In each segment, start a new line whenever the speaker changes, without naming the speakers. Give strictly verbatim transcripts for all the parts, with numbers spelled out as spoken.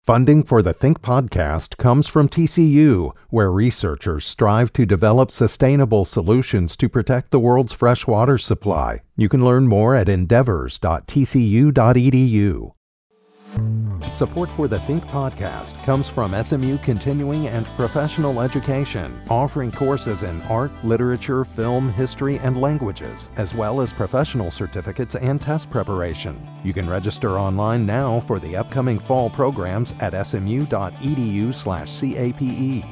Funding for the Think podcast comes from T C U, where researchers strive to develop sustainable solutions to protect the world's fresh water supply. You can learn more at endeavors dot t c u dot e d u. Support for the Think podcast comes from S M U Continuing and Professional Education, offering courses in art, literature, film, history, and languages, as well as professional certificates and test preparation. You can register online now for the upcoming fall programs at s m u dot e d u slash c a p e.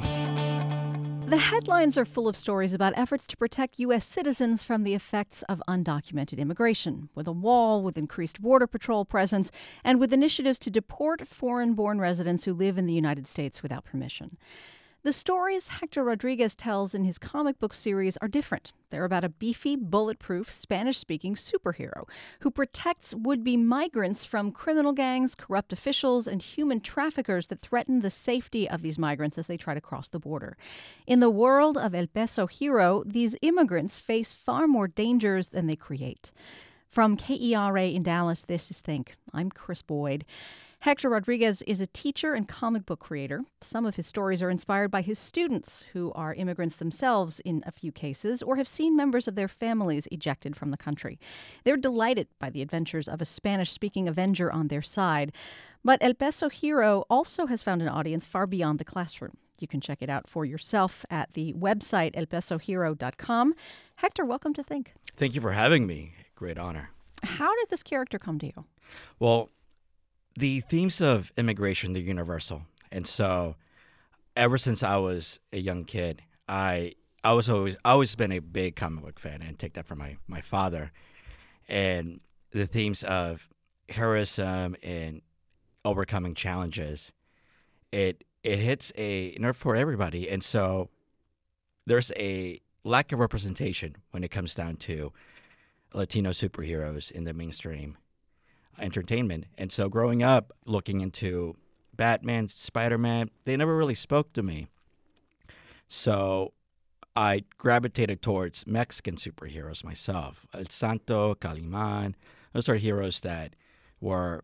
The headlines are full of stories about efforts to protect U S citizens from the effects of undocumented immigration, with a wall, with increased Border Patrol presence, and with initiatives to deport foreign-born residents who live in the United States without permission. The stories Hector Rodriguez tells in his comic book series are different. They're about a beefy, bulletproof, Spanish-speaking superhero who protects would-be migrants from criminal gangs, corrupt officials, and human traffickers that threaten the safety of these migrants as they try to cross the border. In the world of El Peso Hero, these immigrants face far more dangers than they create. From K E R A in Dallas, this is Think. I'm Chris Boyd. Hector Rodriguez is a teacher and comic book creator. Some of his stories are inspired by his students, who are immigrants themselves in a few cases, or have seen members of their families ejected from the country. They're delighted by the adventures of a Spanish-speaking Avenger on their side. But El Peso Hero also has found an audience far beyond the classroom. You can check it out for yourself at the website el peso hero dot com. Hector, welcome to Think.
Thank you for having me. Great honor.
How did this character come to you?
Well, the themes of immigration, they're universal. And so ever since I was a young kid, I I was always I always been a big comic book fan, and take that from my, my father. And the themes of heroism and overcoming challenges, it it hits a nerve for everybody. And so there's a lack of representation when it comes down to Latino superheroes in the mainstream entertainment. And so growing up, looking into Batman, Spider-Man, they never really spoke to me. So I gravitated towards Mexican superheroes myself. El Santo, Calimán, those are heroes that were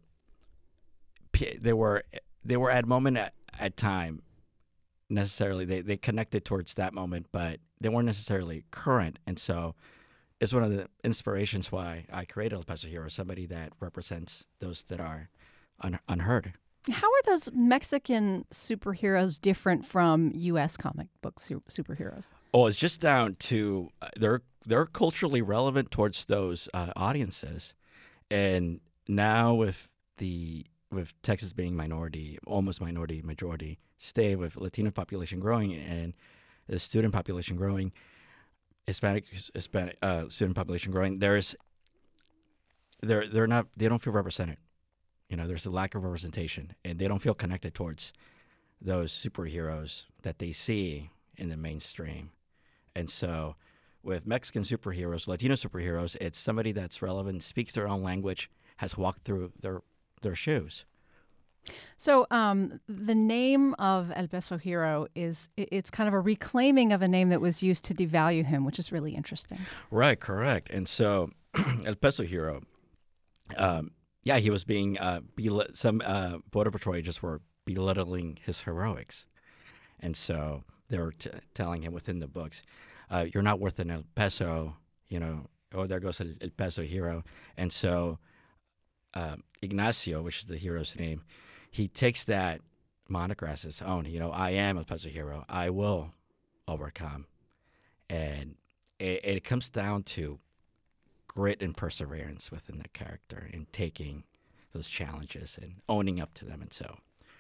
they were they were at moment at, at time necessarily they, they connected towards that moment, but they weren't necessarily current. And so it's one of the inspirations why I created El Peso Hero, somebody that represents those that are un- unheard.
How are those Mexican superheroes different from U S comic book su- superheroes?
Oh, it's just down to uh, they're they're culturally relevant towards those uh, audiences, and now with the with Texas being minority, almost minority majority state, with Latino population growing and the student population growing, Hispanic Hispanic uh, student population growing, there's they're they're not they don't feel represented. You know, there's a lack of representation, and they don't feel connected towards those superheroes that they see in the mainstream. And so, with Mexican superheroes, Latino superheroes, it's somebody that's relevant, speaks their own language, has walked through their their shoes.
So um, the name of El Peso Hero is, it's kind of a reclaiming of a name that was used to devalue him, which is really interesting.
Right, correct. And so El Peso Hero, um, yeah, he was being, uh, bel- some uh, Border Patrol agents were belittling his heroics. And so they were t- telling him within the books, uh, you're not worth an El Peso, you know, oh, there goes El, El Peso Hero. And so uh, Ignacio, which is the hero's name, he takes that moniker as his own. You know, I am a Peso Hero. I will overcome. And it, it comes down to grit and perseverance within the character and taking those challenges and owning up to them. And so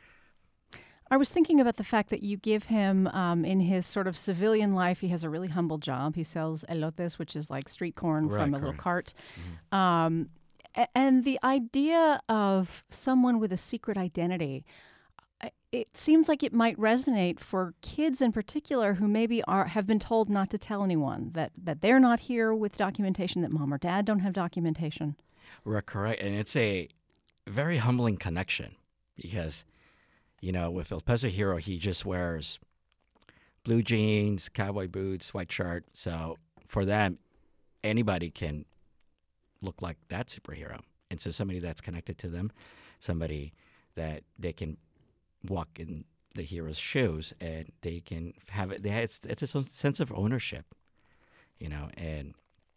I was thinking about the fact that you give him, um, in his sort of civilian life, he has a really humble job. He sells elotes, which is like street corn
right,
from a
correct.
little cart.
Mm-hmm.
Um, And the idea of someone with a secret identity, it seems like it might resonate for kids in particular who maybe are have been told not to tell anyone, that, that they're not here with documentation, that mom or dad don't have documentation.
Right, correct. And it's a very humbling connection because, you know, with El Peso Hero, he just wears blue jeans, cowboy boots, white shirt. So for them, anybody can look like that superhero. And so somebody that's connected to them, somebody that they can walk in the hero's shoes, and they can have it. They have, it's it's a sense of ownership, you know, and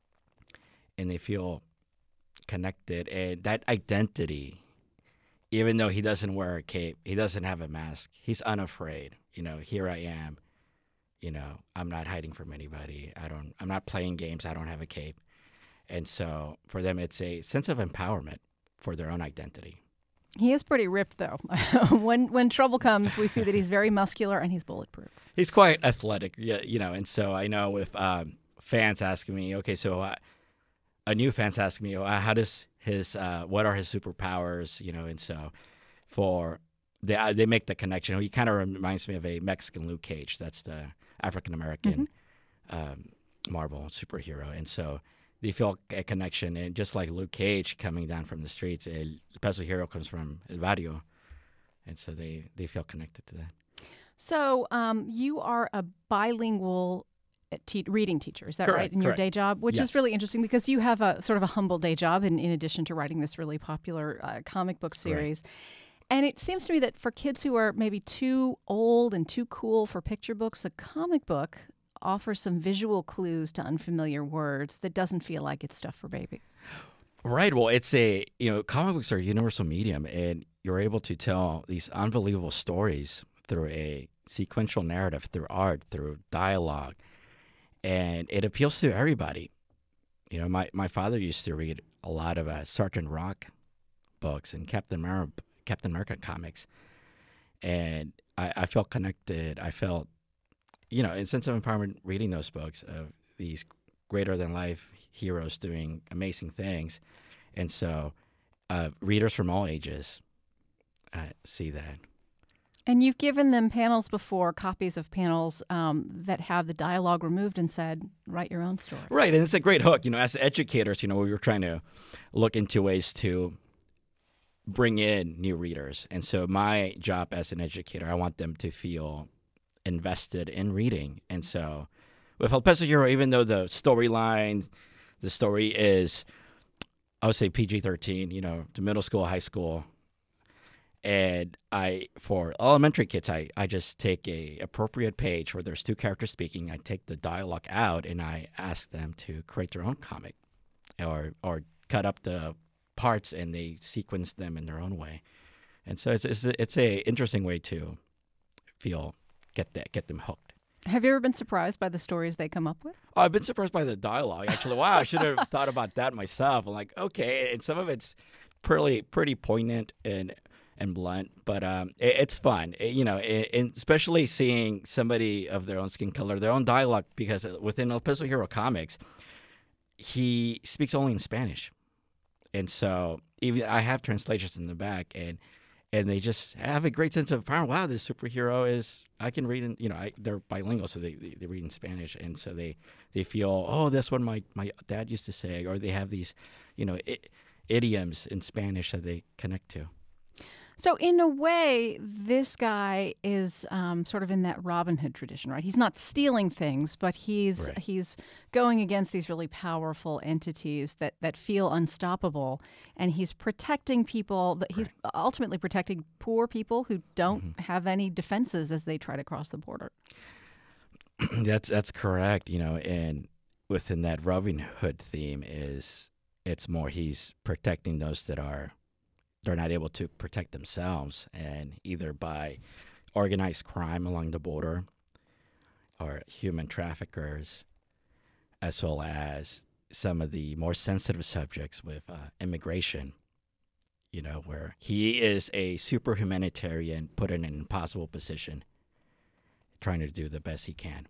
and they feel connected, and that identity. Even though he doesn't wear a cape, he doesn't have a mask. He's unafraid. You know, here I am. You know, I'm not hiding from anybody. I don't. I'm not playing games. I don't have a cape, and so for them, it's a sense of empowerment for their own identity.
He is pretty ripped, though. when when trouble comes, we see that he's very muscular and he's bulletproof.
He's quite athletic, yeah, you know. And so I know if um, fans asking me, okay, so uh, a new fans asking me, oh, how does his uh, what are his superpowers, you know? And so for they uh, they make the connection. He kind of reminds me of a Mexican Luke Cage. That's the African American mm-hmm. um, Marvel superhero, and so. They feel a connection, and just like Luke Cage coming down from the streets, El Peso Hero comes from El Barrio, and so they, they feel connected to that.
So um, you are a bilingual te- reading teacher, is that
Correct,
right, in your
correct.
day job? Which
Yes.
is really interesting because you have a sort of a humble day job in, in addition to writing this really popular uh, comic book series.
Correct.
And it seems to me that for kids who are maybe too old and too cool for picture books, a comic book offers some visual clues to unfamiliar words that doesn't feel like it's stuff for babies.
Right. Well, it's a, you know, comic books are a universal medium, and you're able to tell these unbelievable stories through a sequential narrative, through art, through dialogue, and it appeals to everybody. You know, my, my father used to read a lot of uh, Sergeant Rock books and Captain America, Captain America comics, and I, I felt connected. I felt You know, a sense of empowerment reading those books of these greater-than-life heroes doing amazing things. And so uh, readers from all ages uh, see that.
And you've given them panels before, copies of panels um, that have the dialogue removed and said, write your own story.
Right, and it's a great hook. You know, as educators, you know, we were trying to look into ways to bring in new readers. And so my job as an educator, I want them to feel invested in reading. And so with El Peso Hero, even though the storyline, the story is, I would say P G thirteen, you know, to middle school, high school. And I, for elementary kids, I, I just take a appropriate page where there's two characters speaking. I take the dialogue out and I ask them to create their own comic or, or cut up the parts and they sequence them in their own way. And so it's, it's, it's a interesting way to feel Get that, get them hooked.
Have you ever been surprised by the stories they come up with?
Oh, I've been surprised by the dialogue. Actually, wow, I should have thought about that myself. I'm like, okay, and some of it's pretty, pretty poignant and and blunt, but um, it, it's fun, it, you know, it, and especially seeing somebody of their own skin color, their own dialogue, because within El Peso Hero comics, he speaks only in Spanish, and so even I have translations in the back, and. And they just have a great sense of power. Wow, this superhero is, I can read in, you know, I, they're bilingual, so they, they, they read in Spanish. And so they, they feel, oh, that's what my, my dad used to say. Or they have these, you know, I, idioms in Spanish that they connect to.
So in a way, this guy is um, sort of in that Robin Hood tradition, right? He's not stealing things, but he's
Right.
he's going against these really powerful entities that, that feel unstoppable, and he's protecting people. That he's
Right.
ultimately protecting poor people who don't
Mm-hmm.
have any defenses as they try to cross the border.
that's that's correct. You know, and within that Robin Hood theme is, it's more he's protecting those that are, they're not able to protect themselves, and either by organized crime along the border or human traffickers, as well as some of the more sensitive subjects with uh, immigration, you know, where he is a super humanitarian put in an impossible position, trying to do the best he can.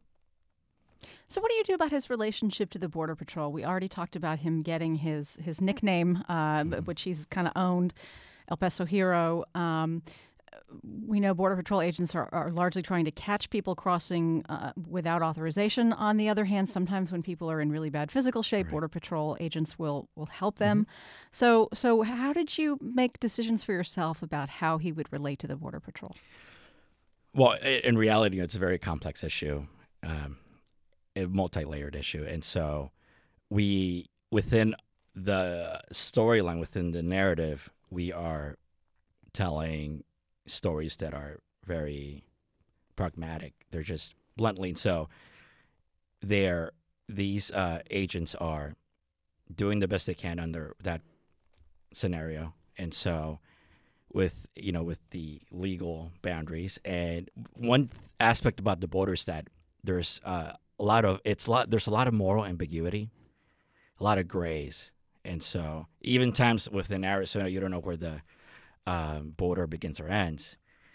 So what do you do about his relationship to the Border Patrol? We already talked about him getting his his nickname, uh,
Mm-hmm.
which he's kind of owned, El Peso Hero. Um, we know Border Patrol agents are, are largely trying to catch people crossing uh, without authorization. On the other hand, sometimes when people are in really bad physical shape,
Right.
Border Patrol agents will will help them. So so how did you make decisions for yourself about how he would relate to the Border Patrol?
Well, i- in reality, it's a very complex issue, um, a multi-layered issue. And so we, within the storyline, within the narrative, we are telling stories that are very pragmatic. They're just bluntly so. They're these uh, agents are doing the best they can under that scenario, and so with you know with the legal boundaries. And one aspect about the border is that there's uh, a lot of it's a lot there's a lot of moral ambiguity, a lot of grays, and so even times within Arizona, you don't know where the um, border begins or ends.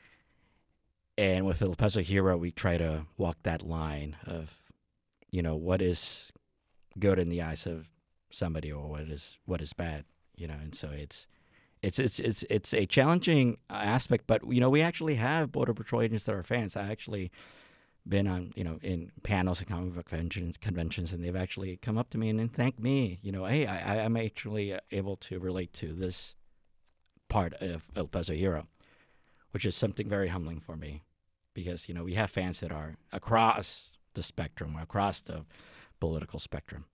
And with El Paso Hero, we try to walk that line of, you know, what is good in the eyes of somebody, or what is what is bad, you know. And so it's it's it's it's it's a challenging aspect. But you know, we actually have Border Patrol agents that are fans. I actually been on, you know, in panels and comic book conventions, conventions, and they've actually come up to me and, and thanked me. You know, hey, I, I'm actually able to relate to this part of El Paso Hero, which is something very humbling for me, because, you know, we have fans that are across the spectrum, across the political spectrum.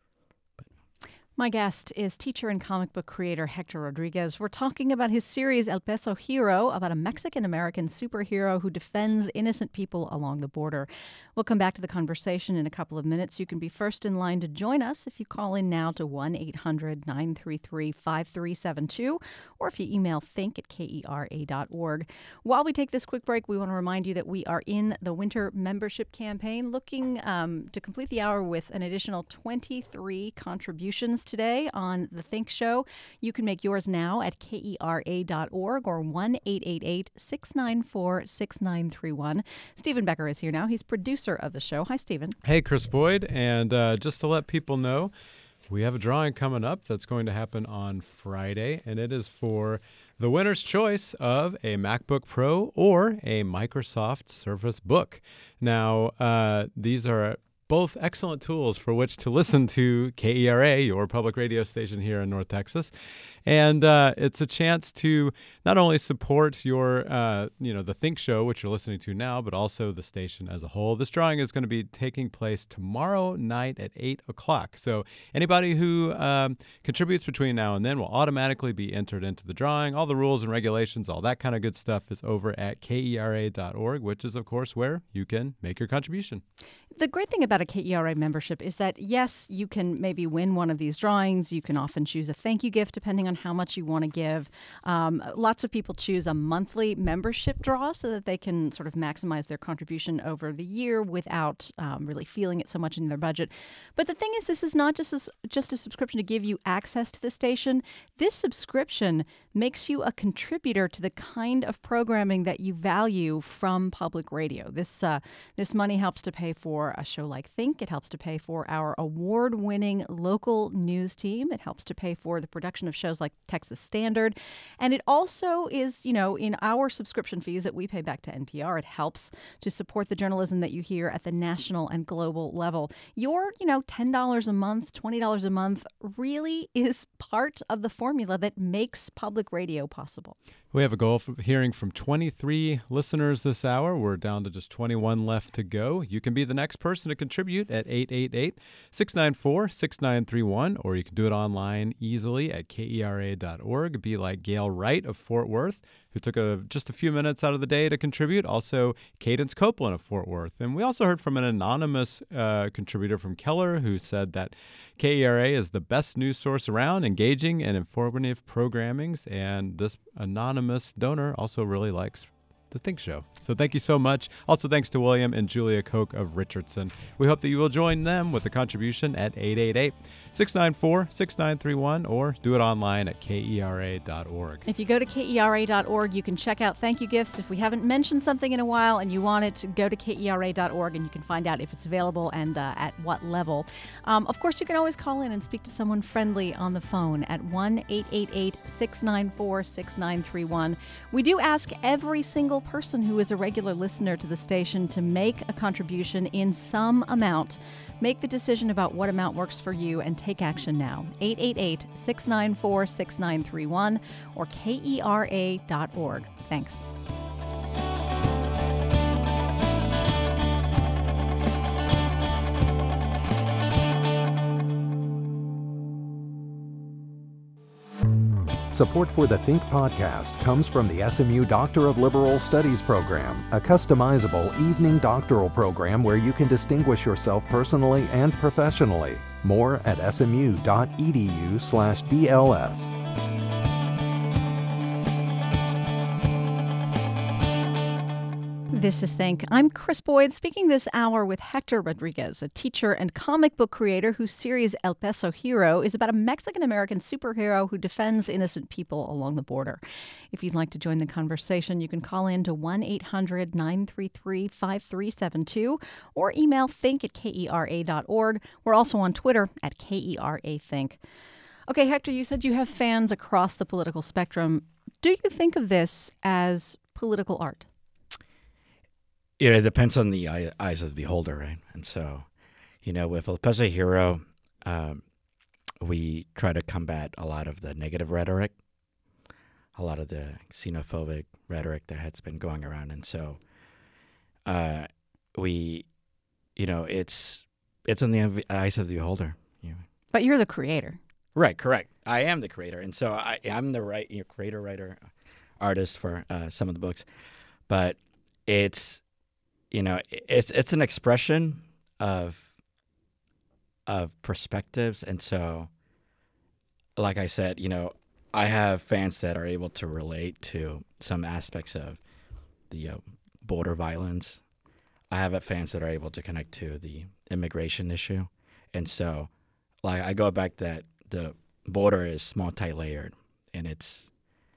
My guest is teacher and comic book creator Hector Rodriguez. We're talking about his series El Paso Hero, about a Mexican-American superhero who defends innocent people along the border. We'll come back to the conversation in a couple of minutes. You can be first in line to join us if you call in now to one eight hundred nine three three five three seven two, or if you email think at kera dot org. While we take this quick break, we want to remind you that we are in the winter membership campaign, looking um, to complete the hour with an additional twenty-three contributions today on The Think Show. You can make yours now at kera dot org or one eight eight eight six nine four six nine three one. Stephen Becker is here now. He's producer of the show. Hi, Stephen.
Hey, Chris Boyd. And uh, just to let people know, we have a drawing coming up that's going to happen on Friday, and it is for the winner's choice of a MacBook Pro or a Microsoft Surface Book. Now, uh, these are both excellent tools for which to listen to K E R A, your public radio station here in North Texas. And uh, it's a chance to not only support your, uh, you know, the Think Show, which you're listening to now, but also the station as a whole. This drawing is going to be taking place tomorrow night at eight o'clock. So anybody who um, contributes between now and then will automatically be entered into the drawing. All the rules and regulations, all that kind of good stuff is over at kera dot org, which is, of course, where you can make your contribution.
The great thing about a K E R A membership is that, yes, you can maybe win one of these drawings. You can often choose a thank you gift depending on how much you want to give. Um, lots of people choose a monthly membership draw so that they can sort of maximize their contribution over the year without um, really feeling it so much in their budget. But the thing is, this is not just a, just a subscription to give you access to the station. This subscription makes you a contributor to the kind of programming that you value from public radio. This uh, this money helps to pay for a show like Think. It helps to pay for our award-winning local news team. It helps to pay for the production of shows like Texas Standard. And it also is, you know, in our subscription fees that we pay back to N P R, it helps to support the journalism that you hear at the national and global level. Your, you know, ten dollars a month, twenty dollars a month really is part of the formula that makes public radio possible.
We have a goal of hearing from twenty-three listeners this hour. We're down to just twenty-one left to go. You can be the next person to contribute at eight eight eight six nine four six nine three one, or you can do it online easily at kera dot org. Be like Gail Wright of Fort Worth, who took a, just a few minutes out of the day to contribute. Also, Cadence Copeland of Fort Worth. And we also heard from an anonymous uh, contributor from Keller who said that K E R A is the best news source around, engaging and informative programmings. And this anonymous donor also really likes The Think Show. So thank you so much. Also, thanks to William and Julia Koch of Richardson. We hope that you will join them with a contribution at eight eight eight six nine four six nine three one, or do it online at kera dot org.
If you go to kera dot org, you can check out thank you gifts. If we haven't mentioned something in a while and you want it, go to kera dot org and you can find out if it's available and uh, at what level. Um, of course, you can always call in and speak to someone friendly on the phone at one eight eight eight six nine four six nine three one. We do ask every single person who is a regular listener to the station to make a contribution in some amount. Make the decision about what amount works for you and take action now. eight eight eight six nine four six nine three one or kera dot org. Thanks.
Support for the Think podcast comes from the S M U Doctor of Liberal Studies program, a customizable evening doctoral program where you can distinguish yourself personally and professionally. More at smu.edu slash DLS.
This is Think. I'm Chris Boyd, speaking this hour with Hector Rodriguez, a teacher and comic book creator whose series El Peso Hero is about a Mexican-American superhero who defends innocent people along the border. If you'd like to join the conversation, you can call in to one eight hundred nine three three five three seven two or email think at kera dot org. We're also on Twitter at KERAthink. Okay, Hector, you said you have fans across the political spectrum. Do you think of this as political art?
You know, it depends on the eye, eyes of the beholder, right? And so, you know, with El Peso Hero, um, we try to combat a lot of the negative rhetoric, a lot of the xenophobic rhetoric that has been going around. And so uh, we, you know, it's it's in the eyes of the beholder. You know.
But you're the creator.
Right, correct. I am the creator. And so I, I'm the right, you know, creator, writer, artist for uh, some of the books. But it's... You know, it's it's an expression of of perspectives, and so, like I said, you know, I have fans that are able to relate to some aspects of the uh, border violence. I have fans that are able to connect to the immigration issue, and so, like I go back that the border is multi-layered, and it's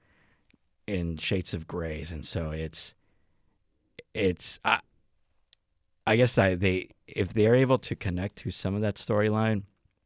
in shades of grays, and so it's it's. I, I guess that they, if they're able to connect to some of that storyline,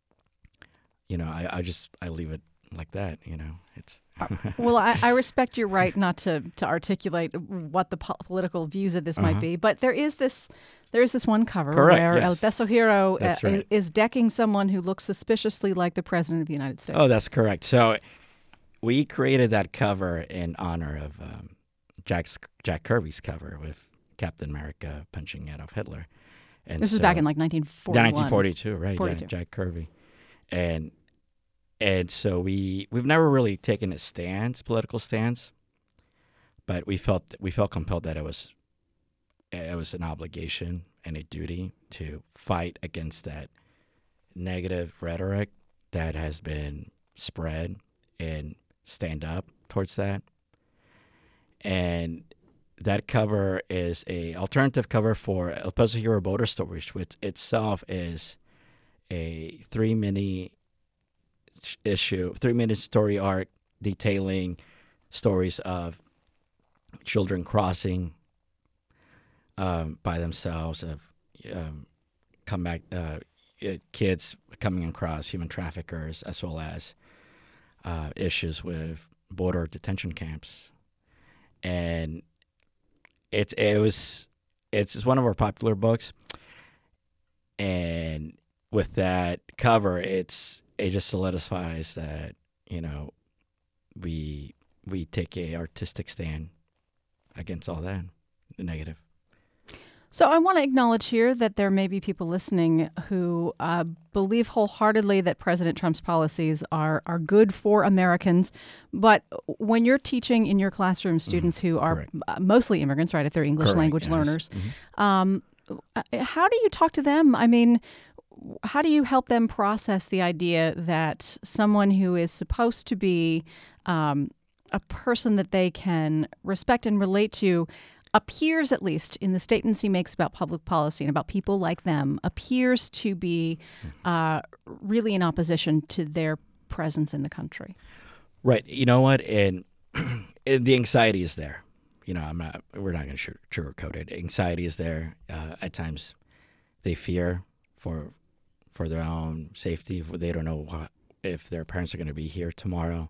you know, I, I just I leave it like that. You know, it's
well, I, I respect your right not to, to articulate what the po- political views of this uh-huh. might be, but there is this there is this one cover
Correct,
where
yes.
El Peso Hero uh,
right.
is decking someone who looks suspiciously like the president of the United States.
Oh, that's correct. So we created that cover in honor of um, Jack's, Jack Kirby's cover with Captain America punching Adolf Hitler. And
this
so,
is back in like nineteen forty-one.
nineteen forty-two, right?
forty-two.
Yeah, Jack Kirby. And and so we we've never really taken a stance, political stance, but we felt that we felt compelled that it was it was an obligation and a duty to fight against that negative rhetoric that has been spread and stand up towards that. And that cover is a alternative cover for El Peso Hero Border Stories, which itself is a three mini issue, three minute story arc detailing stories of children crossing um, by themselves, of um, come back, uh, kids coming across human traffickers, as well as uh, issues with border detention camps, and It's it was it's one of our popular books, and with that cover, it's it just solidifies that you know we we take a artistic stand against all that negative.
So I want to acknowledge here that there may be people listening who uh, believe wholeheartedly that President Trump's policies are, are good for Americans. But when you're teaching in your classroom students mm-hmm. who are
Correct.
mostly immigrants, right, if they're English
Correct,
language
yes.
learners,
mm-hmm.
um, how do you talk to them? I mean, how do you help them process the idea that someone who is supposed to be um, a person that they can respect and relate to appears, at least in the statements he makes about public policy and about people like them, appears to be uh, really in opposition to their presence in the country?
Right. You know what? And, and the anxiety is there. You know, I'm not. We're not going to sugarcoat it. Anxiety is there. Uh, at times, they fear for for their own safety. They don't know what, if their parents are going to be here tomorrow.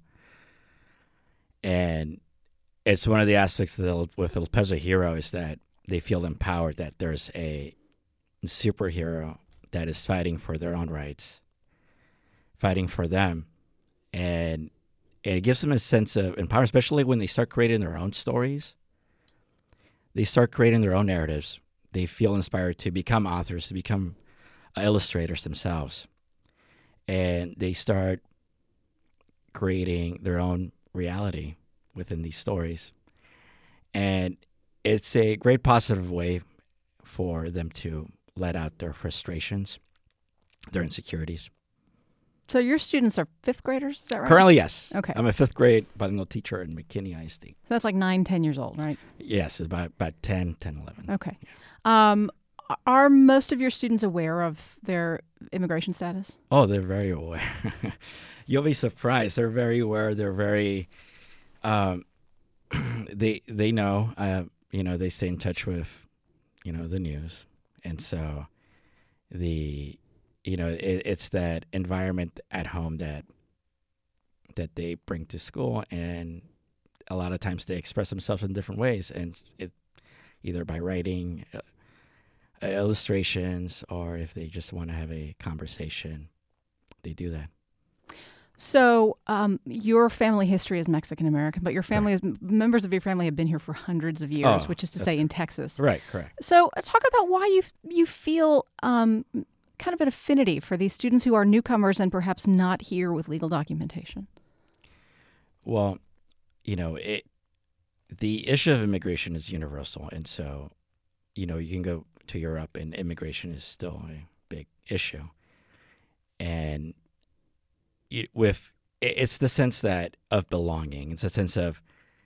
And it's one of the aspects of the, with El Peso Hero is that they feel empowered that there's a superhero that is fighting for their own rights, fighting for them, and, and it gives them a sense of empowerment, especially when they start creating their own stories. They start creating their own narratives. They feel inspired to become authors, to become uh, illustrators themselves, and they start creating their own reality within these stories. And it's a great positive way for them to let out their frustrations, their insecurities.
So your students are fifth graders, is that right?
Currently, yes.
Okay.
I'm a fifth grade bilingual teacher in McKinney I S D.
So that's like nine, ten years old, right?
Yes, it's about, about ten, ten, eleven.
Okay. Um, are most of your students aware of their immigration status?
Oh, they're very aware. You'll be surprised. They're very aware. They're very, um, they they know, uh, you know, they stay in touch with, you know, the news. And so the, you know, it, it's that environment at home that that they bring to school. And a lot of times they express themselves in different ways. And it either by writing uh, illustrations, or if they just want to have a conversation, they do that.
So um, your family history is Mexican-American, but your family
Right.
is members of your family have been here for hundreds of years,
Oh,
which is to
that's
say in Texas.
Right, correct.
So uh, talk about why you f- you feel um, kind of an affinity for these students who are newcomers and perhaps not here with legal documentation.
Well, you know, it, the issue of immigration is universal. And so, you know, you can go to Europe and immigration is still a big issue. And it, with it, it's the sense that of belonging. It's a sense of,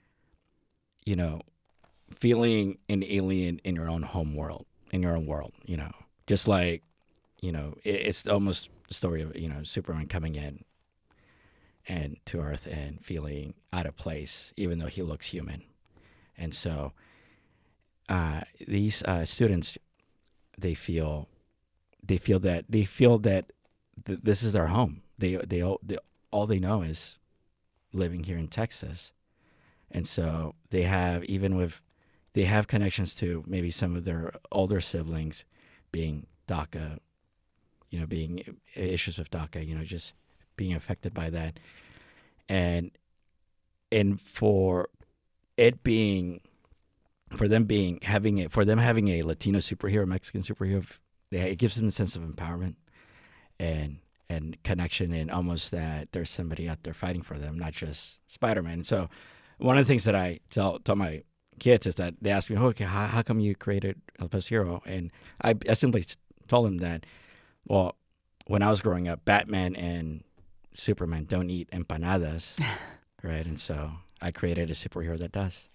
you know, feeling an alien in your own home world, in your own world, you know, just like, you know, it, it's almost the story of, you know, Superman coming in and to Earth and feeling out of place, even though he looks human. And so uh, these uh, students, they feel, they feel that they feel that th- this is their home. They they, all, they all they know is living here in Texas, and so they have even with they have connections to maybe some of their older siblings, being DACA, you know, being issues with DACA, you know, just being affected by that, and and for it being, for them being having it, for them having a Latino superhero, Mexican superhero, they, it gives them a sense of empowerment and and connection, and almost that there's somebody out there fighting for them, not just Spider-Man. And so one of the things that I tell tell my kids is that they ask me, oh, okay, how, how come you created El Paso Hero? And I, I simply told them that, well, when I was growing up, Batman and Superman don't eat empanadas, right? And so I created a superhero that does.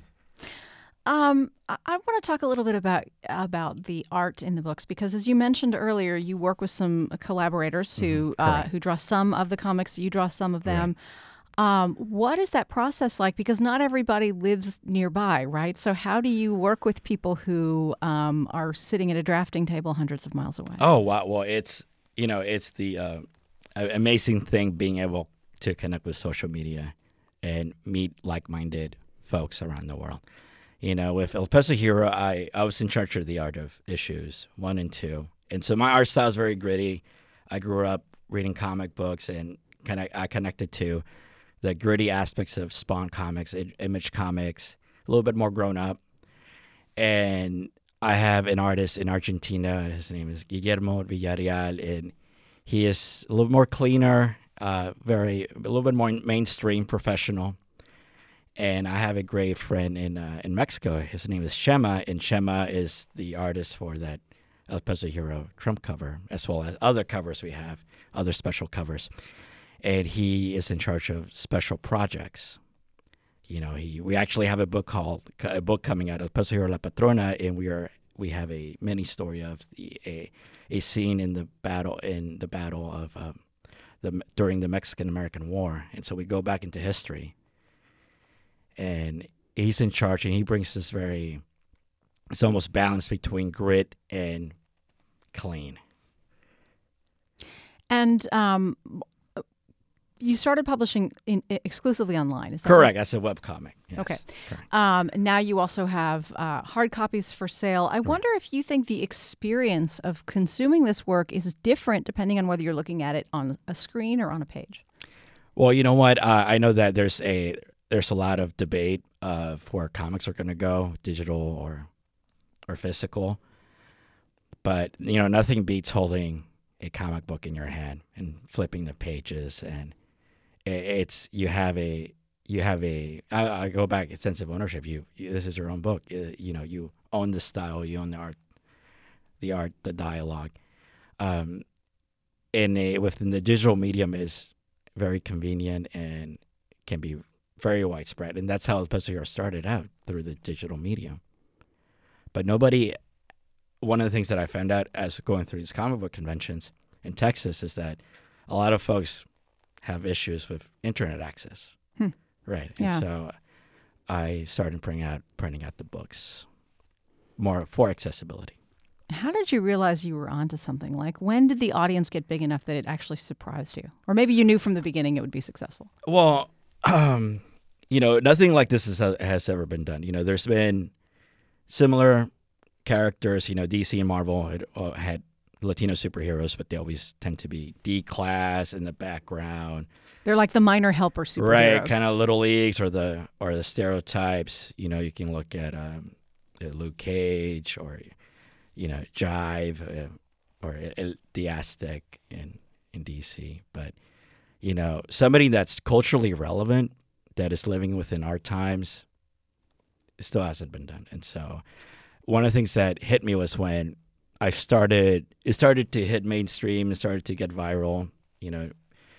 Um, I, I want to talk a little bit about about the art in the books because, as you mentioned earlier, you work with some collaborators who
Mhm,
uh,
correct.
who draw some of the comics. You draw some of them. Um, what is that process like? Because not everybody lives nearby, right? So how do you work with people who um, are sitting at a drafting table hundreds of miles away?
Oh, wow. Well, it's, you know, it's the uh, a- amazing thing being able to connect with social media and meet like-minded folks around the world. You know, with El Paso Hero, I, I was in charge of the art of issues one and two. And so my art style is very gritty. I grew up reading comic books and kind of I connected to the gritty aspects of Spawn comics, I- Image comics, a little bit more grown up. And I have an artist in Argentina. His name is Guillermo Villarreal, and he is a little more cleaner, uh, very a little bit more mainstream professional. And I have a great friend in uh, in Mexico. His name is Shema, and Shema is the artist for that El Paso Hero Trump cover, as well as other covers we have, other special covers. And he is in charge of special projects. You know, he we actually have a book called a book coming out, El Paso Hero La Patrona, and we are we have a mini story of the, a a scene in the battle in the battle of um, the during the Mexican American War, and so we go back into history. And he's in charge, and he brings this very, it's almost balance between grit and clean.
And um, you started publishing in, exclusively online, is that
Correct.
right?
That's a webcomic. Yes.
Okay.
Correct.
Um, now you also have uh, hard copies for sale. I wonder if you think the experience of consuming this work is different depending on whether you're looking at it on a screen or on a page.
Well, you know what? Uh, I know that there's a there's a lot of debate of where comics are going to go, digital or or physical. But you know, nothing beats holding a comic book in your hand and flipping the pages, and it, it's you have a you have a, I, I go back, a sense of ownership. You, you, this is your own book. Uh, you know, you own the style, you own the art, the art, the dialogue. Um, and a, within the digital medium is very convenient and can be very widespread. And that's how El Peso Hero started out, through the digital medium. But nobody, one of the things that I found out as going through these comic book conventions in Texas is that a lot of folks have issues with internet access.
Hmm.
Right.
Yeah.
And so I started printing out, printing out the books more for accessibility.
How did you realize you were onto something? Like, when did the audience get big enough that it actually surprised you? Or maybe you knew from the beginning it would be successful.
Well, um, you know, nothing like this is, has ever been done. You know, there's been similar characters. You know, D C and Marvel had, uh, had Latino superheroes, but they always tend to be D-class in the background.
They're like the minor helper superheroes.
Right, kind of Little Leagues or the or the stereotypes. You know, you can look at um, Luke Cage or, you know, Jive uh, or uh, the Aztec in, in D C. But, you know, somebody that's culturally relevant, that is living within our times, it still hasn't been done. And so one of the things that hit me was when I started, it started to hit mainstream, it started to get viral, you know,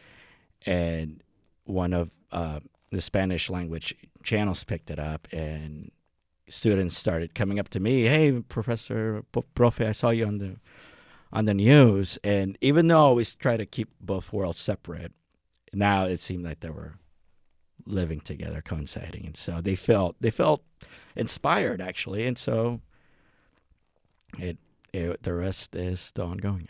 and one of uh, the Spanish language channels picked it up, and students started coming up to me, "Hey, Professor, Profe, I saw you on the on the news." And even though I always try to keep both worlds separate, now it seemed like they were living together, coinciding, and so they felt they felt inspired, actually, and so it, it the rest is still ongoing.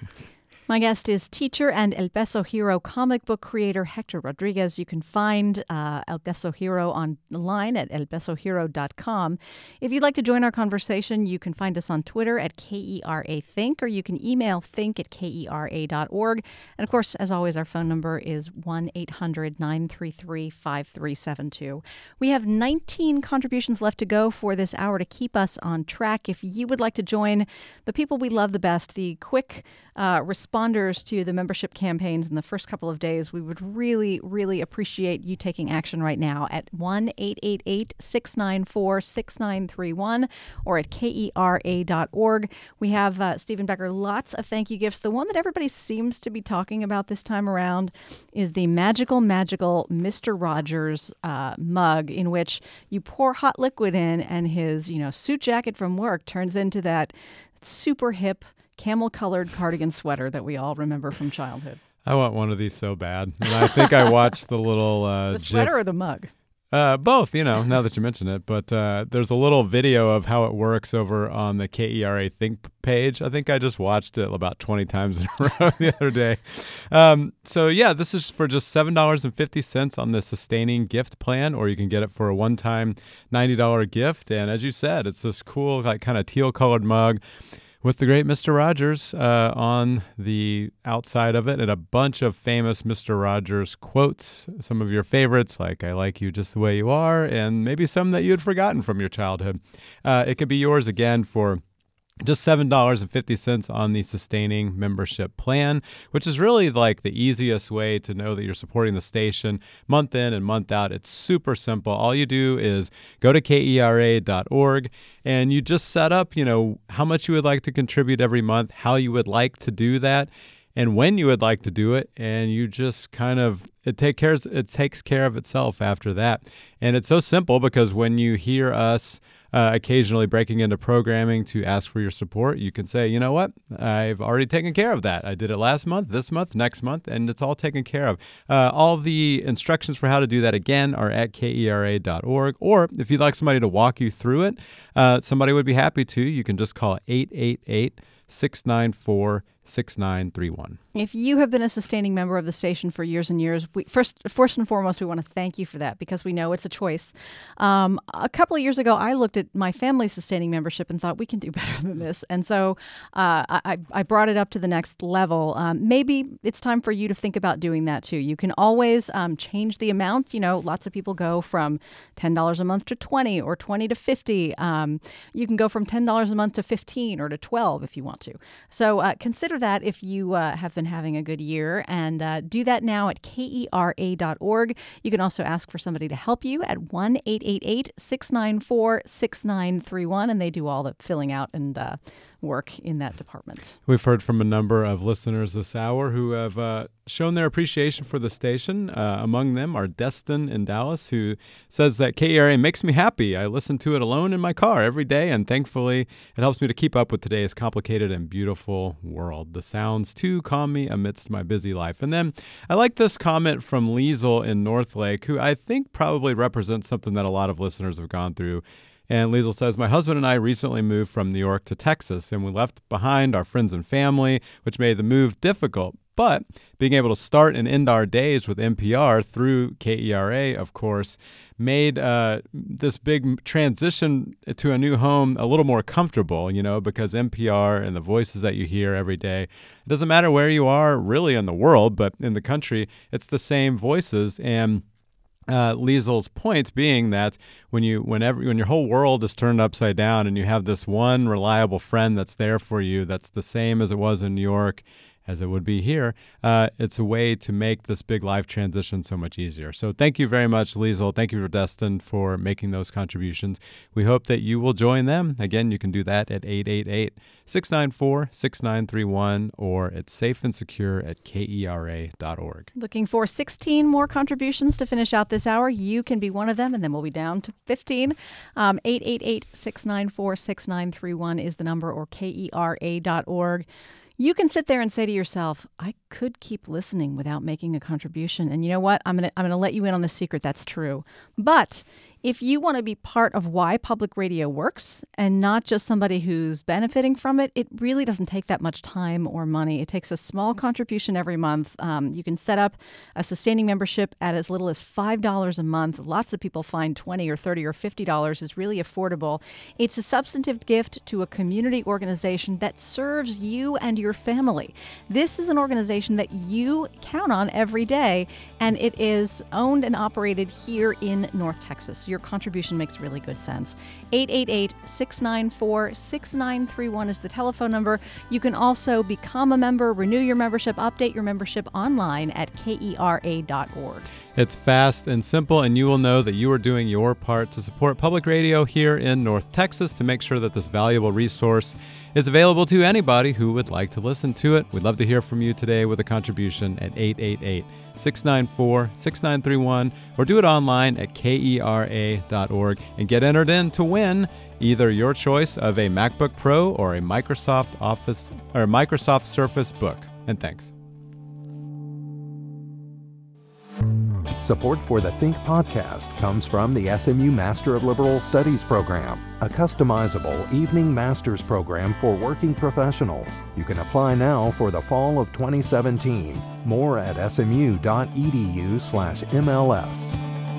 My guest is teacher and El Peso Hero comic book creator Hector Rodriguez. You can find uh, El Peso Hero online at el peso hero dot com. If you'd like to join our conversation, you can find us on Twitter at K E R A Think, or you can email think at K E R A dot org. And of course, as always, our phone number is one eight hundred nine three three five three seven two. We have nineteen contributions left to go for this hour to keep us on track. If you would like to join the people we love the best, the quick uh, responders to the membership campaigns in the first couple of days, we would really, really appreciate you taking action right now at one eight eight eight six nine four six nine three one or at K E R A dot org. We have, uh, Stephen Becker, lots of thank you gifts. The one that everybody seems to be talking about this time around is the magical, magical Mister Rogers uh, mug, in which you pour hot liquid in and his, you know, suit jacket from work turns into that super hip camel-colored cardigan sweater that we all remember from childhood.
I want one of these so bad. And I think I watched the little uh,
the sweater
GIF.
or the mug?
Uh, both, you know, now that you mention it. But uh, there's a little video of how it works over on the K E R A Think page. I think I just watched it about twenty times in a row the other day. Um, so, yeah, this is for just seven dollars and fifty cents on the Sustaining Gift Plan, or you can get it for a one-time ninety dollars gift. And as you said, it's this cool, like, kind of teal-colored mug with the great Mister Rogers uh, on the outside of it, and a bunch of famous Mister Rogers quotes, some of your favorites, like "I like you just the way you are," and maybe some that you had forgotten from your childhood. Uh, it could be yours again for just seven dollars and fifty cents on the Sustaining Membership Plan, which is really like the easiest way to know that you're supporting the station month in and month out. It's super simple. All you do is go to K E R A dot org and you just set up, you know, how much you would like to contribute every month, how you would like to do that, and when you would like to do it, and you just kind of, it take cares, it takes care of itself after that. And it's so simple because when you hear us Uh, occasionally breaking into programming to ask for your support, you can say, you know what, I've already taken care of that. I did it last month, this month, next month, and it's all taken care of. Uh, all the instructions for how to do that, again, are at K E R A dot org. Or if you'd like somebody to walk you through it, uh, somebody would be happy to. You can just call eight eight eight six nine four six nine three one.
If you have been a sustaining member of the station for years and years, we, first, first and foremost, we want to thank you for that, because we know it's a choice. Um, a couple of years ago, I looked at my family's sustaining membership and thought we can do better than this. And so uh, I, I brought it up to the next level. Um, maybe it's time for you to think about doing that too. You can always um, change the amount. You know, lots of people go from ten dollars a month to twenty dollars or twenty dollars to fifty dollars. Um, you can go from ten dollars a month to fifteen dollars or to twelve dollars if you want to. So uh, consider that if you uh, have been having a good year, and uh, do that now at K E R A dot org. You can also ask for somebody to help you at one eight eight eight, six nine four, six nine three one, and they do all the filling out and uh, work in that department.
We've heard from a number of listeners this hour who have uh, shown their appreciation for the station. Uh, among them are Destin in Dallas, who says that K E R A makes me happy. I listen to it alone in my car every day, and thankfully it helps me to keep up with today's complicated and beautiful world. The sounds, too, calm me amidst my busy life. And then I like this comment from Liesel in Northlake, who I think probably represents something that a lot of listeners have gone through. And Liesel says, my husband and I recently moved from New York to Texas, and we left behind our friends and family, which made the move difficult. But being able to start and end our days with N P R through K E R A, of course, made uh, this big transition to a new home a little more comfortable, you know, because N P R and the voices that you hear every day, it doesn't matter where you are really in the world, but in the country, it's the same voices. And Uh, Liesel's point being that when you, whenever, when your whole world is turned upside down and you have this one reliable friend that's there for you, that's the same as it was in New York, as it would be here, uh, it's a way to make this big life transition so much easier. So thank you very much, Liesel. Thank you for Destin for making those contributions. We hope that you will join them. Again, you can do that at eight eight eight, six nine four, six nine three one or at safe and secure at K E R A dot org.
Looking for sixteen more contributions to finish out this hour. You can be one of them, and then we'll be down to fifteen. Um, eight eight eight, six nine four, six nine three one is the number, or K E R A dot org. You can sit there and say to yourself, I could keep listening without making a contribution. And you know what? I'm going to I'm going to let you in on the secret. That's true. But if you want to be part of why public radio works and not just somebody who's benefiting from it, it really doesn't take that much time or money. It takes a small contribution every month. Um, you can set up a sustaining membership at as little as five dollars a month. Lots of people find twenty dollars or thirty dollars or fifty dollars is really affordable. It's a substantive gift to a community organization that serves you and your family. This is an organization that you count on every day, and it is owned and operated here in North Texas. Your contribution makes really good sense. eight eight eight, six nine four, six nine three one is the telephone number. You can also become a member, renew your membership, update your membership online at K E R A dot org.
It's fast and simple, and you will know that you are doing your part to support public radio here in North Texas to make sure that this valuable resource is available to anybody who would like to listen to it. We'd love to hear from you today with a contribution at eight eight eight, six nine four, six nine three one or do it online at K E R A dot org and get entered in to win either your choice of a MacBook Pro or a Microsoft Office or Microsoft Surface Book. And thanks.
Support for the Think podcast comes from the S M U Master of Liberal Studies program, a customizable evening master's program for working professionals. You can apply now for the fall of twenty seventeen. More at smu.edu slash MLS.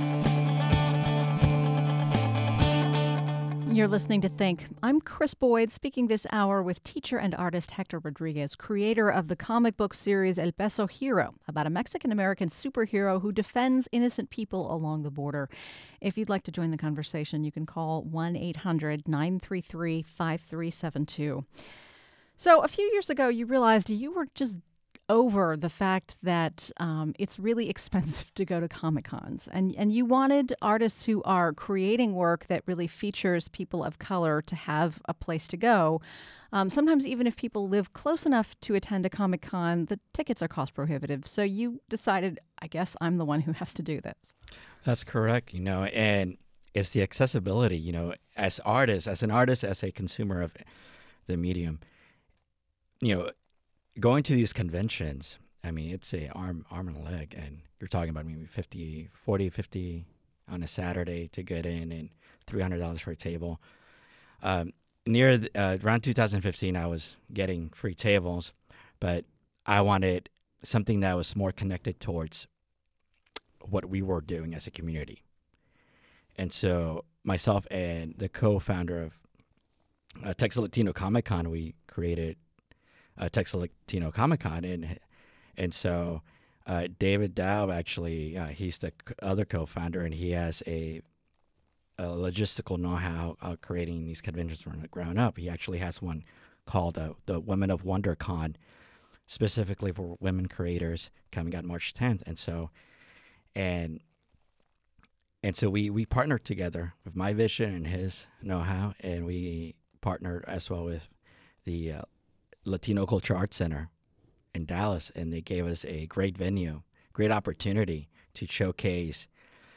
You're listening to Think. I'm Chris Boyd, speaking this hour with teacher and artist Hector Rodriguez, creator of the comic book series El Peso Hero, about a Mexican-American superhero who defends innocent people along the border. If you'd like to join the conversation, you can call one eight hundred, nine three three, five three seven two. So a few years ago, you realized you were just over the fact that um, it's really expensive to go to Comic Cons. And, and you wanted artists who are creating work that really features people of color to have a place to go. Um, sometimes even if people live close enough to attend a Comic Con, the tickets are cost prohibitive. So you decided, I guess I'm the one who has to do this.
That's correct, you know, and it's the accessibility, you know, as artists, as an artist, as a consumer of the medium, you know, going to these conventions, I mean, it's a arm arm and a leg, and you're talking about maybe fifty, forty, fifty on a Saturday to get in, and three hundred dollars for a table. Um, near the, uh, around two thousand fifteen, I was getting free tables, but I wanted something that was more connected towards what we were doing as a community. And so myself and the co-founder of uh, Texas Latino Comic Con, we created Uh, Texas Latino Comic Con, and and so uh, David Dow actually uh, he's the c- other co-founder, and he has a, a logistical know-how of creating these conventions from the ground up. He actually has one called uh, the Women of WonderCon, specifically for women creators, coming out March tenth. And so, and and so we we partnered together with my vision and his know-how, and we partnered as well with the uh, Latino Culture Arts Center in Dallas, and they gave us a great venue, great opportunity to showcase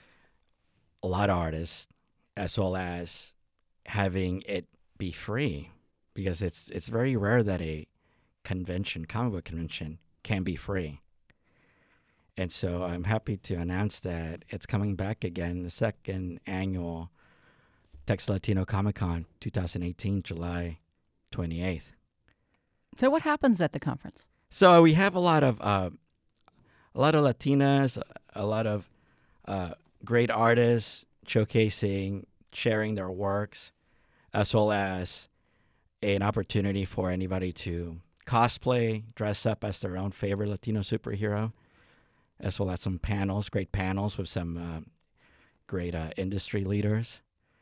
a lot of artists, as well as having it be free, because it's it's very rare that a convention, comic book convention, can be free. And so I'm happy to announce that it's coming back again, the second annual Texas Latino Comic Con twenty eighteen, July twenty-eighth.
So what happens at the conference?
So we have a lot of uh, a lot of Latinas, a lot of uh, great artists showcasing, sharing their works, as well as an opportunity for anybody to cosplay, dress up as their own favorite Latino superhero, as well as some panels, great panels with some uh, great uh, industry leaders.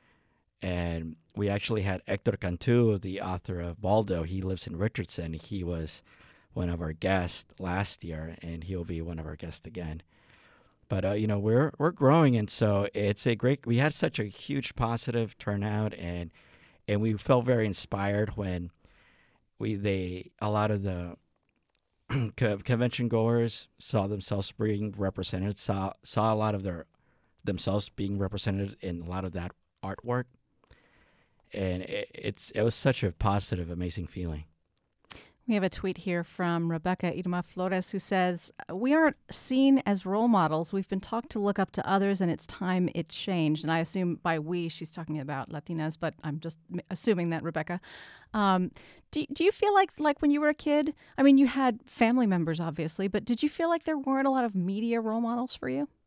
And we actually had Hector Cantu, the author of Baldo. He lives in Richardson. He was one of our guests last year, and he'll be one of our guests again. But uh, you know, we're we're growing, and so it's a great. We had such a huge positive turnout, and and we felt very inspired when we they a lot of the convention goers saw themselves being represented, saw saw a lot of their themselves being represented in a lot of that artwork, and it, it's it was such a positive, amazing feeling.
We have a tweet here from Rebecca Irma Flores who says, "We aren't seen as role models. We've been taught to look up to others, and it's time it changed." And I assume by we, she's talking about Latinas, but I'm just assuming that, Rebecca. Um, do, do you feel like, like when you were a kid, I mean, you had family members, obviously, but did you feel like there weren't a lot of media role models for you?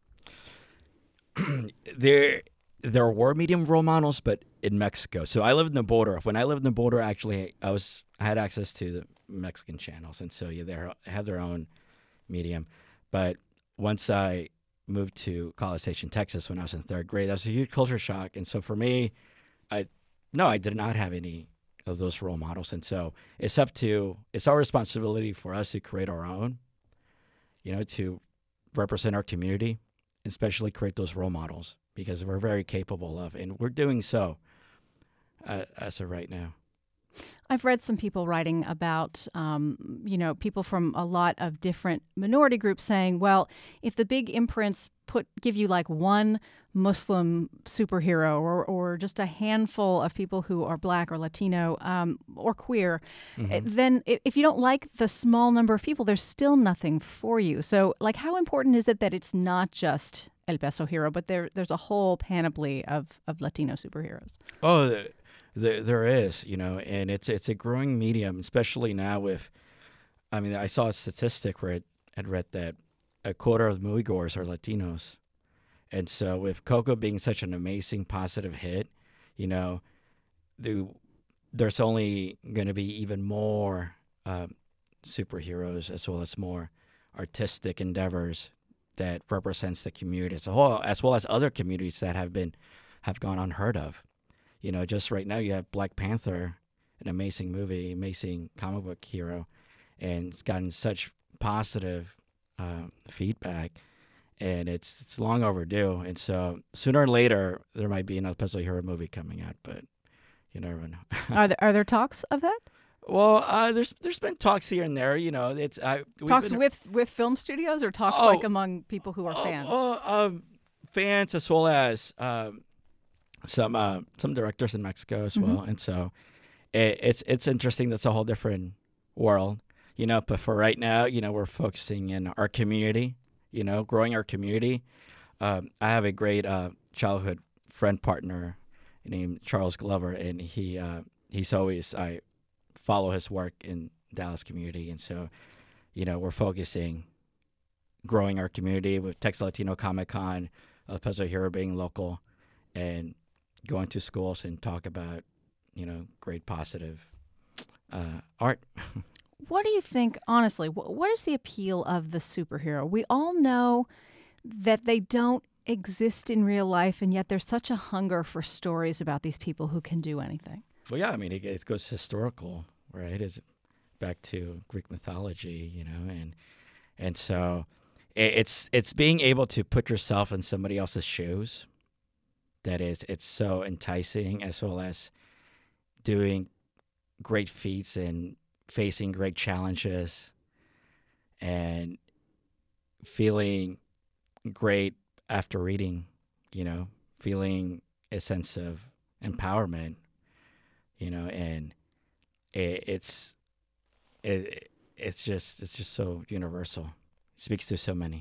there there were medium role models, but in Mexico. So I lived in the border. When I lived in the border, actually, I was I had access to the Mexican channels, and so yeah, they have their own medium. But once I moved to College Station, Texas, when I was in third grade, that was a huge culture shock. And so for me, I no, I did not have any of those role models, and so it's up to it's our responsibility for us to create our own, you know, to represent our community, especially create those role models, because we're very capable of, and we're doing so uh, as of right now.
I've read some people writing about, um, you know, people from a lot of different minority groups saying, well, if the big imprints put give you like one Muslim superhero or, or just a handful of people who are Black or Latino um, or queer, mm-hmm. then if you don't like the small number of people, there's still nothing for you. So, like, how important is it that it's not just El Peso hero, but there there's a whole panoply of, of Latino superheroes?
Oh, the- There, there is, you know, and it's it's a growing medium, especially now with, I mean, I saw a statistic where it had read that a quarter of the moviegoers are Latinos. And so with Coco being such an amazing positive hit, you know, the, there's only going to be even more um, superheroes as well as more artistic endeavors that represents the community as a whole, as well as other communities that have been have gone unheard of. You know, just right now you have Black Panther, an amazing movie, amazing comic book hero, and it's gotten such positive uh, feedback, and it's it's long overdue. And so sooner or later there might be an El Peso hero movie coming out, but you never know.
Are there are there talks of that?
Well, uh, there's there's been talks here and there. You know, it's uh,
talks
been,
with with film studios or talks
oh,
like among people who are
oh,
fans.
Oh, um, fans as well as. Um, Some uh, some directors in Mexico as well, mm-hmm. and so it, it's it's interesting. That's a whole different world, you know. But for right now, you know, we're focusing in our community, you know, growing our community. Um, I have a great uh, childhood friend partner named Charles Glover, and he uh, he's always I follow his work in Dallas community, and so you know we're focusing growing our community with Texas Latino Comic Con, El Peso Hero being local, and going to schools and talk about, you know, great positive uh, art.
What do you think, honestly, what is the appeal of the superhero? We all know that they don't exist in real life, and yet there's such a hunger for stories about these people who can do anything.
Well, yeah, I mean, it, it goes historical. right? Is back to Greek mythology, you know, and and so it, it's it's being able to put yourself in somebody else's shoes. That is, it's so enticing, as well as doing great feats and facing great challenges and feeling great after reading, you know, feeling a sense of empowerment, you know, and it, it's it, it's just it's just so universal. It speaks to so many.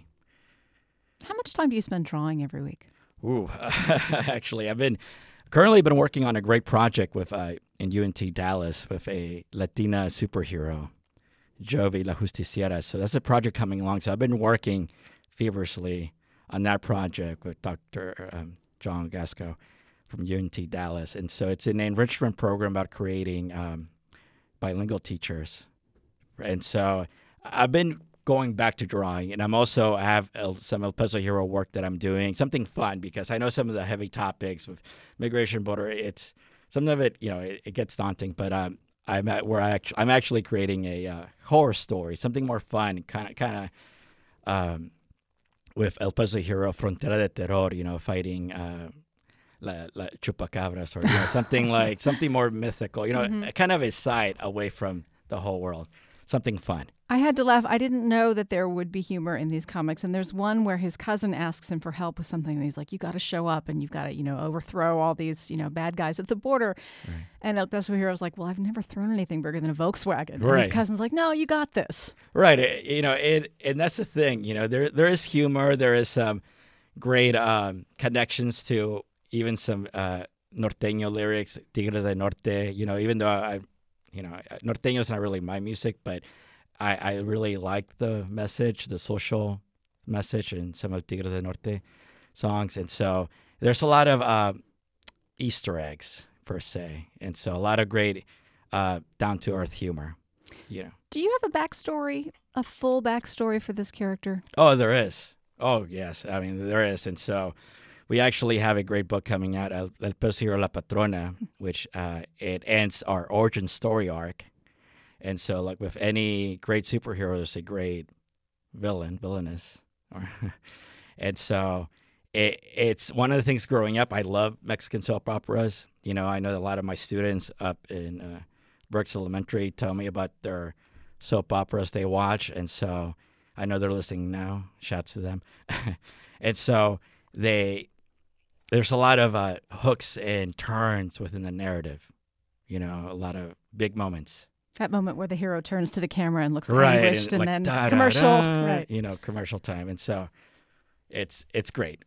How much time do you spend drawing every week?
Ooh, actually, I've been currently been working on a great project with uh, in U N T Dallas with a Latina superhero, Jovi La Justiciera. So that's a project coming along. So I've been working feverishly on that project with Doctor Um, John Gasco from U N T Dallas. And so it's an enrichment program about creating um, bilingual teachers. And so I've been going back to drawing, and I'm also I have El, some El Peso Hero work that I'm doing, something fun, because I know some of the heavy topics with migration, border, it's some of it, you know, it, it gets daunting, but um, I'm at where I actually, I'm actually creating a uh, horror story, something more fun, kind of, kind of, um, with El Peso Hero, Frontera de Terror, you know, fighting uh, la, la chupacabras, or you know, something like something more mythical, you know, mm-hmm. kind of a side away from the whole world, something fun.
I had to laugh. I didn't know that there would be humor in these comics. And there's one where his cousin asks him for help with something. And he's like, you got to show up and you've got to, you know, overthrow all these, you know, bad guys at the border. Right. And El Peso Hero's like, well, I've never thrown anything bigger than a Volkswagen.
Right.
And his cousin's like, no, you got this.
Right. It, you know, it, and that's the thing, you know, there there is humor. There is some great um, connections to even some uh, norteño lyrics, Tigres del Norte, you know, even though I, you know, norteño is not really my music, but I, I really like the message, the social message in some of Tigres del Norte songs. And so there's a lot of uh, Easter eggs, per se. And so a lot of great uh, down-to-earth humor, you know.
Do you have a backstory, a full backstory for this character?
Oh, there is. Oh, yes. I mean, there is. And so we actually have a great book coming out, El, El Peso Hero La Patrona, which uh, it ends our origin story arc. And so, like with any great superhero, there's a great villain, villainess. And so it, it's one of the things growing up. I love Mexican soap operas. You know, I know a lot of my students up in uh, Berks Elementary tell me about their soap operas they watch. And so I know they're listening now. Shouts to them. And so they there's a lot of uh, hooks and turns within the narrative. You know, a lot of big moments.
That moment where the hero turns to the camera and looks
right,
anguished, and,
and, like,
then
da,
commercial,
da, da,
right?
You know, commercial time, and so it's it's great.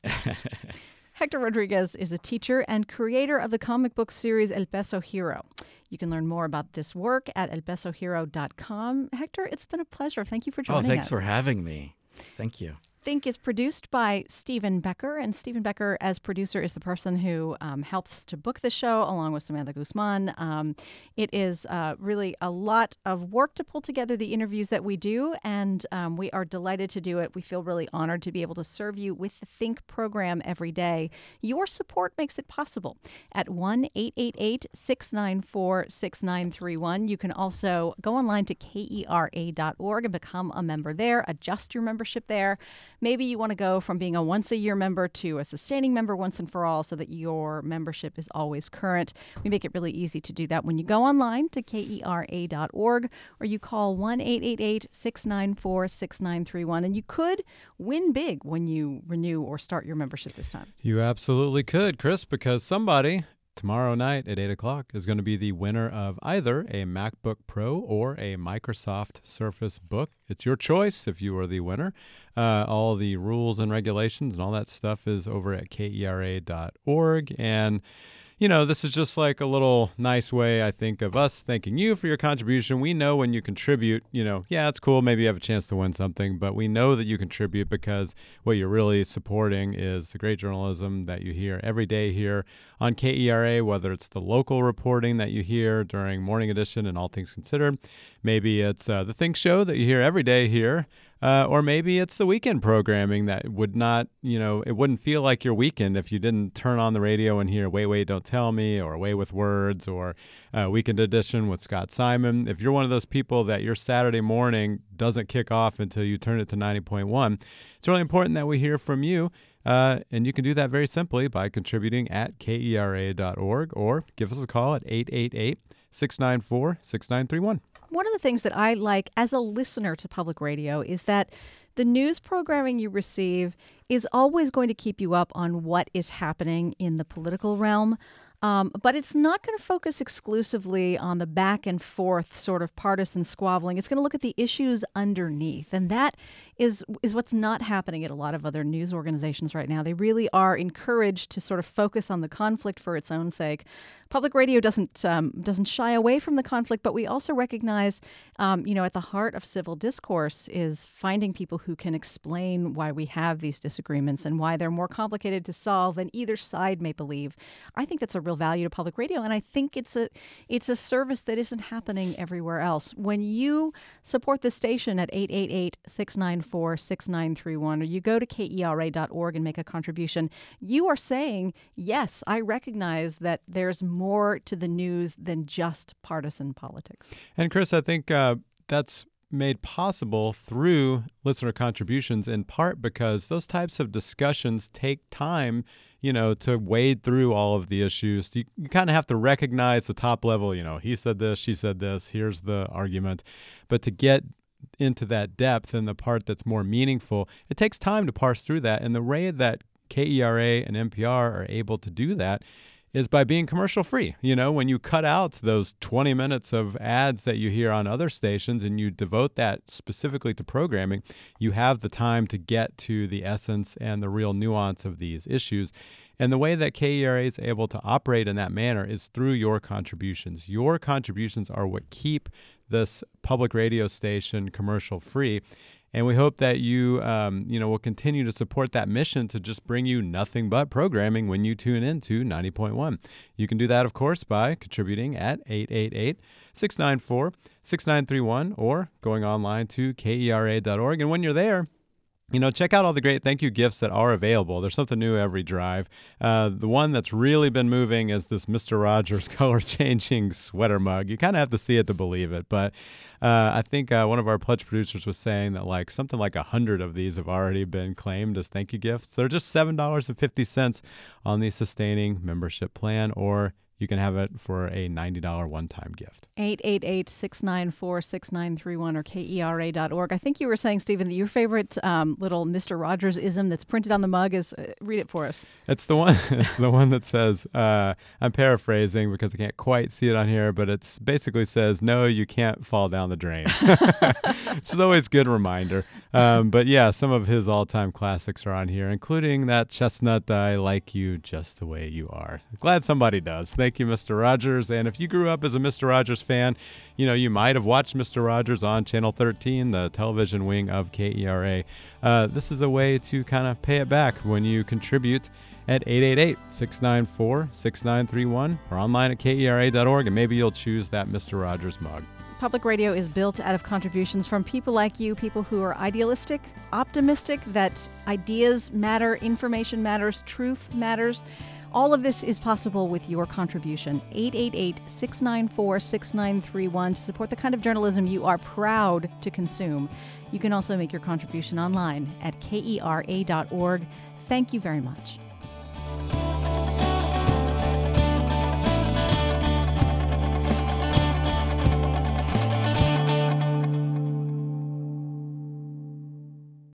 Hector Rodriguez is a teacher and creator of the comic book series El Peso Hero. You can learn more about this work at el peso hero dot com. Hector, it's been a pleasure. Thank you for joining us.
Oh, thanks us. for having me. Thank you.
Think is produced by Stephen Becker, and Stephen Becker, as producer, is the person who um, helps to book the show along with Samantha Guzman. Um, it is uh, really a lot of work to pull together the interviews that we do, and um, we are delighted to do it. We feel really honored to be able to serve you with the Think program every day. Your support makes it possible at one eight eight eight, six nine four, six nine three one. You can also go online to K E R A dot org and become a member there, adjust your membership there. Maybe you want to go from being a once-a-year member to a sustaining member once and for all so that your membership is always current. We make it really easy to do that when you go online to K E R A dot org or you call one eight eight eight, six nine four, six nine three one. And you could win big when you renew or start your membership this time.
You absolutely could, Chris, because somebody tomorrow night at eight o'clock is going to be the winner of either a MacBook Pro or a Microsoft Surface Book. It's your choice if you are the winner. Uh, all the rules and regulations and all that stuff is over at K E R A dot org. And, you know, this is just like a little nice way, I think, of us thanking you for your contribution. We know when you contribute, you know, yeah, it's cool. Maybe you have a chance to win something, but we know that you contribute because what you're really supporting is the great journalism that you hear every day here on K E R A, whether it's the local reporting that you hear during Morning Edition and All Things Considered. Maybe it's uh, the Think Show that you hear every day here Uh, or maybe it's the weekend programming that would not, you know, it wouldn't feel like your weekend if you didn't turn on the radio and hear Wait, Wait, Don't Tell Me, or Away with Words, or uh, Weekend Edition with Scott Simon. If you're one of those people that your Saturday morning doesn't kick off until you turn it to ninety point one, it's really important that we hear from you. Uh, and you can do that very simply by contributing at K E R A dot org, or give us a call at eight eight eight, six nine four, six nine three one.
One of the things that I like as a listener to public radio is that the news programming you receive is always going to keep you up on what is happening in the political realm. Um, but it's not going to focus exclusively on the back and forth sort of partisan squabbling. It's going to look at the issues underneath. And that is is what's not happening at a lot of other news organizations right now. They really are encouraged to sort of focus on the conflict for its own sake. Public radio doesn't um, doesn't shy away from the conflict, but we also recognize, um, you know, at the heart of civil discourse is finding people who can explain why we have these disagreements and why they're more complicated to solve than either side may believe. I think that's a real value to public radio, and I think it's a it's a service that isn't happening everywhere else. When you support the station at eight eight eight, six nine four, six nine three one, or you go to K E R A dot org and make a contribution, you are saying, yes, I recognize that there's more to the news than just partisan politics.
And Chris, I think uh, that's made possible through listener contributions, in part because those types of discussions take time, you know, to wade through all of the issues. You, you kind of have to recognize the top level, you know, he said this, she said this, here's the argument. But to get into that depth and the part that's more meaningful, it takes time to parse through that. And the way that K E R A and N P R are able to do that is by being commercial free. You know, when you cut out those twenty minutes of ads that you hear on other stations and you devote that specifically to programming, you have the time to get to the essence and the real nuance of these issues. And the way that K E R A is able to operate in that manner is through your contributions. Your contributions are what keep this public radio station commercial free. And we hope that you, um, you know, will continue to support that mission to just bring you nothing but programming when you tune in to ninety point one. You can do that, of course, by contributing at eight eight eight, six nine four, six nine three one or going online to K E R A dot org. And when you're there, you know, check out all the great thank you gifts that are available. There's something new every drive. Uh, the one that's really been moving is this Mister Rogers color-changing sweater mug. You kind of have to see it to believe it. But uh, I think uh, one of our pledge producers was saying that like something like a hundred of these have already been claimed as thank you gifts. They're just seven dollars and fifty cents on the sustaining membership plan, or you can have it for a ninety dollars one-time gift.
eight eight eight, six nine four, six nine three one or K E R A dot org. I think you were saying, Stephen, that your favorite um, little Mister Rogers-ism that's printed on the mug is, uh, read it for us.
It's the one It's the one that says, uh, I'm paraphrasing because I can't quite see it on here, but it basically says, no, you can't fall down the drain. Which is always a good reminder. Um, but yeah, some of his all-time classics are on here, including that chestnut, I like you just the way you are. Glad somebody does. Thank you, Mister Rogers. And if you grew up as a Mister Rogers fan, you know, you might have watched Mister Rogers on Channel thirteen, the television wing of K E R A. Uh, this is a way to kind of pay it back when you contribute at eight eight eight, six nine four, six nine three one or online at K E R A dot org, and maybe you'll choose that Mister Rogers mug.
Public radio is built out of contributions from people like you, people who are idealistic, optimistic, that ideas matter, information matters, truth matters. All of this is possible with your contribution. eight eight eight, six nine four, six nine three one to support the kind of journalism you are proud to consume. You can also make your contribution online at K E R A dot org. Thank you very much.